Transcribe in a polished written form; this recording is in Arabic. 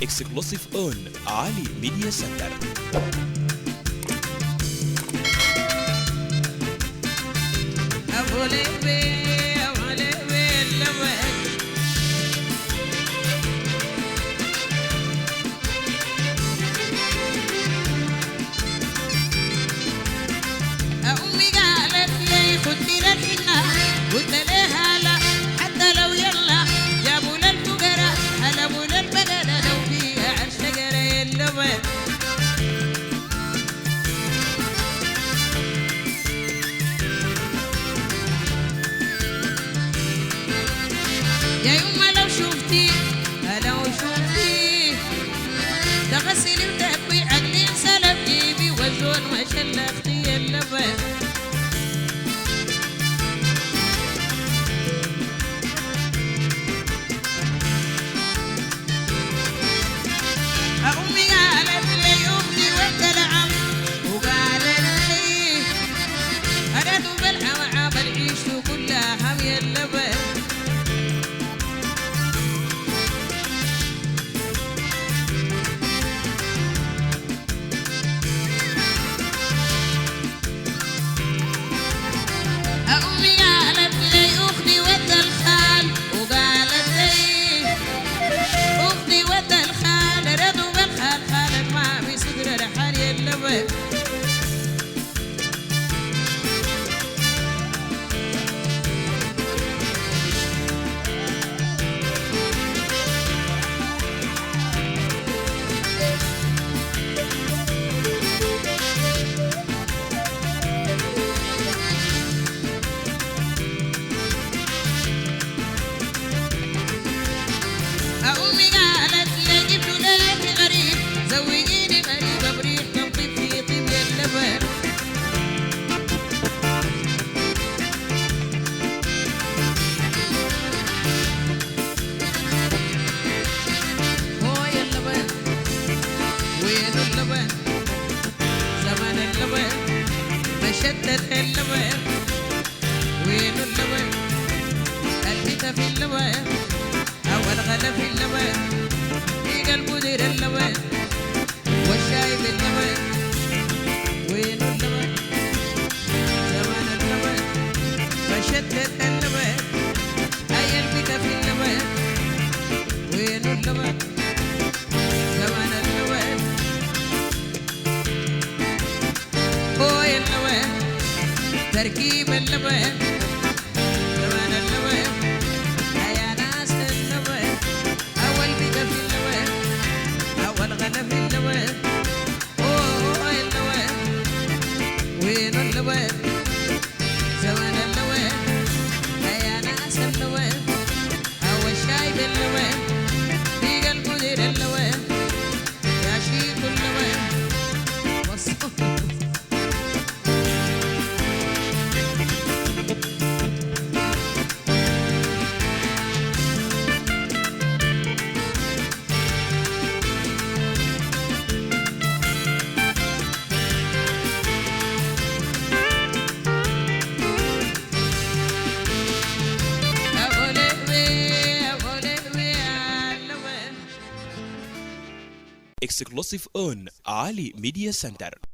Exclusive on Ali Media Center. أمي قالت لي خدي للحنة قلت لها لا حتى لو يلا جابوا للفقراء قلبوا للبقرة لو فيها عرش شجرة اللبن يا يما لو شفتي تغسلي وتكوي عقلي انسلب جيبي والزول ما شلختي اللبن أمي قالت لي أختي وانت العم وقالت لي أردوا بالحوى بالعيشتوا كلها حمي اللبن أمي قالت لي أختي ود الخال وقالت لي أختي ود الخال ردوا بالخال خالك ما في صدر رحال اللبن أمي قالت لي جبتوا لي غريب زوجيني غريب بريح تنطيب في طيب اللبن هو يا اللبن وين اللبن زمان اللبن مشدد اللبن وين اللبن البيت في اللبن أول غلا في اللبن في قلبه دير اللبن والشاي باللبن وين اللبن زمان اللبن فشدت اللبن أي البيت في اللبن وين اللبن زمان اللبن هو اللبن تركيب اللبن زمان اللبن وين اللبن زمان اللبن يا ناس اللبن أول شاي باللبن في قلبه دير اللبن يا شيخ اللبن Exclusive on Ali Media Center.